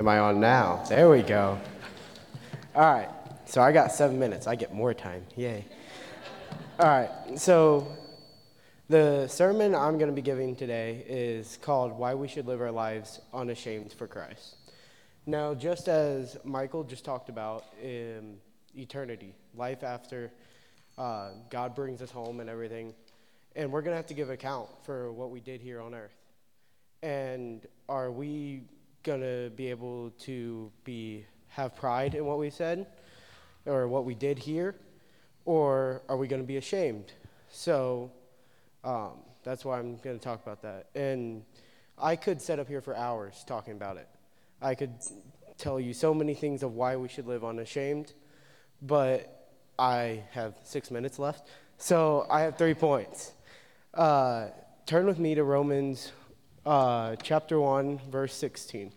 Am I on now? There we go. All right, so I got 7 minutes. I get more time. Yay. All right, so the sermon I'm going to be giving today is called Why We Should Live Our Lives Unashamed for Christ. Now, just as Michael just talked about eternity, life after God brings us home and everything, and we're going to have to give account for what we did here on earth. And are we going to be able to have pride in what we said or what we did here, or are we going to be ashamed? So that's why I'm going to talk about that. And I could sit up here for hours talking about it. I could tell you so many things of why we should live unashamed, but I have 6 minutes left, so I have 3 points. Turn with me to Romans chapter 1, verse 16.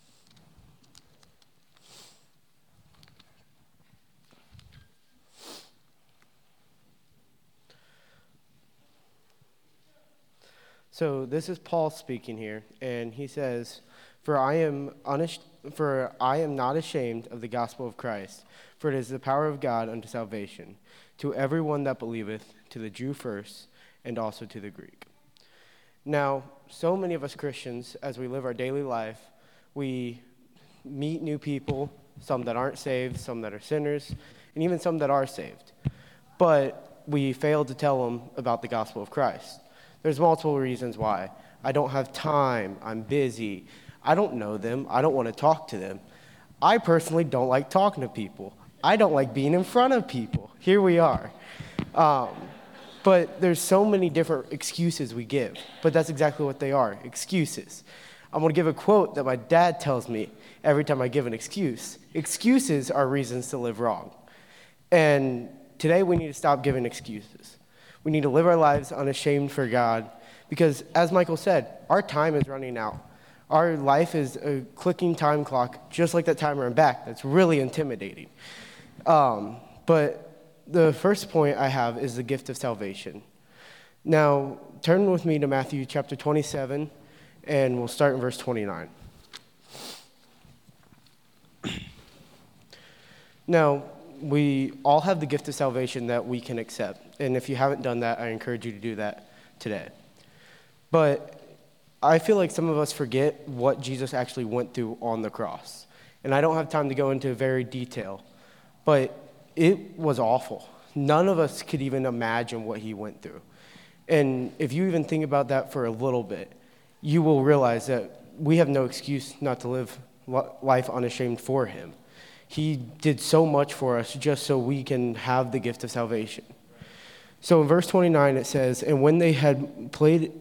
So this is Paul speaking here, and he says, For I am not ashamed of the gospel of Christ, for it is the power of God unto salvation, to everyone that believeth, to the Jew first, and also to the Greek. Now, so many of us Christians, as we live our daily life, we meet new people, some that aren't saved, some that are sinners, and even some that are saved. But we fail to tell them about the gospel of Christ. There's multiple reasons why. I don't have time. I'm busy. I don't know them. I don't want to talk to them. I personally don't like talking to people. I don't like being in front of people. Here we are. But there's so many different excuses we give. But that's exactly what they are, excuses. I'm going to give a quote that my dad tells me every time I give an excuse. Excuses are reasons to live wrong. And today we need to stop giving excuses. We need to live our lives unashamed for God because, as Michael said, our time is running out. Our life is a clicking time clock, just like that timer and back. That's really intimidating. But the first point I have is the gift of salvation. Now, turn with me to Matthew chapter 27, and we'll start in verse 29. Now, we all have the gift of salvation that we can accept. And if you haven't done that, I encourage you to do that today. But I feel like some of us forget what Jesus actually went through on the cross. And I don't have time to go into very detail, but it was awful. None of us could even imagine what he went through. And if you even think about that for a little bit, you will realize that we have no excuse not to live life unashamed for him. He did so much for us just so we can have the gift of salvation. So in verse 29 it says, And when they had plaited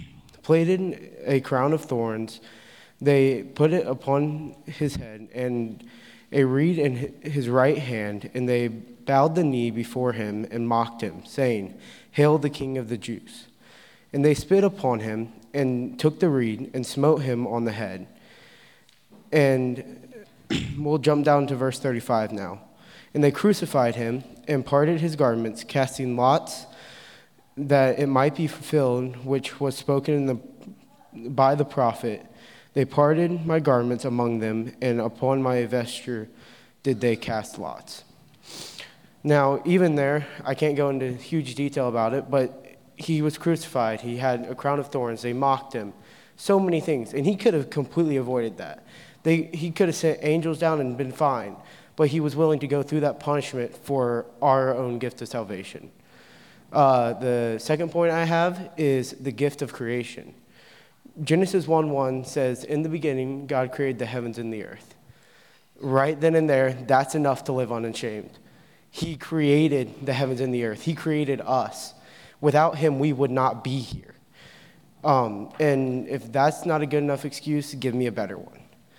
a crown of thorns, they put it upon his head and a reed in his right hand, and they bowed the knee before him and mocked him, saying, Hail the King of the Jews. And they spit upon him and took the reed and smote him on the head. And we'll jump down to verse 35 now. And they crucified him and parted his garments, casting lots that it might be fulfilled, which was spoken by the prophet. They parted my garments among them, and upon my vesture did they cast lots. Now, even there, I can't go into huge detail about it, but he was crucified. He had a crown of thorns. They mocked him. So many things. And he could have completely avoided that. He could have sent angels down and been fine, but he was willing to go through that punishment for our own gift of salvation. The second point I have is the gift of creation. Genesis 1:1 says, In the beginning, God created the heavens and the earth. Right then and there, that's enough to live unashamed. He created the heavens and the earth. He created us. Without him, we would not be here. And if that's not a good enough excuse, give me a better one.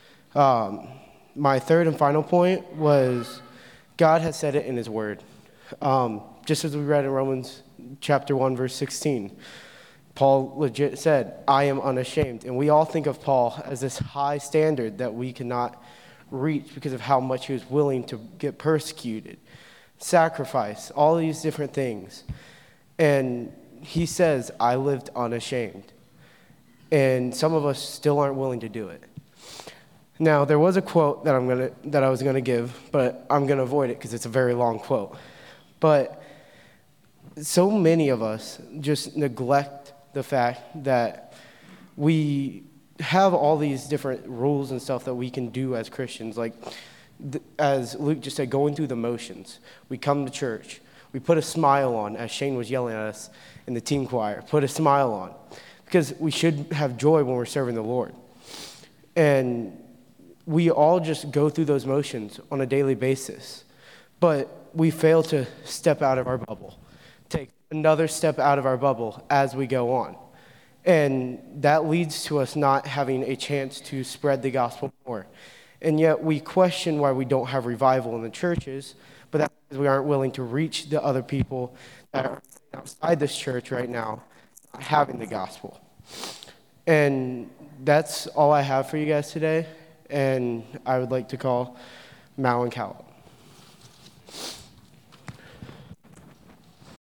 My third and final point was God has said it in his word. Just as we read in Romans chapter 1, verse 16, Paul legit said, I am unashamed. And we all think of Paul as this high standard that we cannot reach because of how much he was willing to get persecuted, sacrifice, all these different things. And he says, I lived unashamed. And some of us still aren't willing to do it. Now, there was a quote that I was gonna give, but I'm gonna avoid it because it's a very long quote. But so many of us just neglect the fact that we have all these different rules and stuff that we can do as Christians. Like, as Luke just said, going through the motions. We come to church. We put a smile on, as Shane was yelling at us in the team choir. Put a smile on. Because we should have joy when we're serving the Lord. And we all just go through those motions on a daily basis. But we fail to step out of our bubble. Take another step out of our bubble as we go on. And that leads to us not having a chance to spread the gospel more. And yet we question why we don't have revival in the churches, but that's because we aren't willing to reach the other people that are outside this church right now, not having the gospel. And that's all I have for you guys today. And I would like to call Mal and Cal.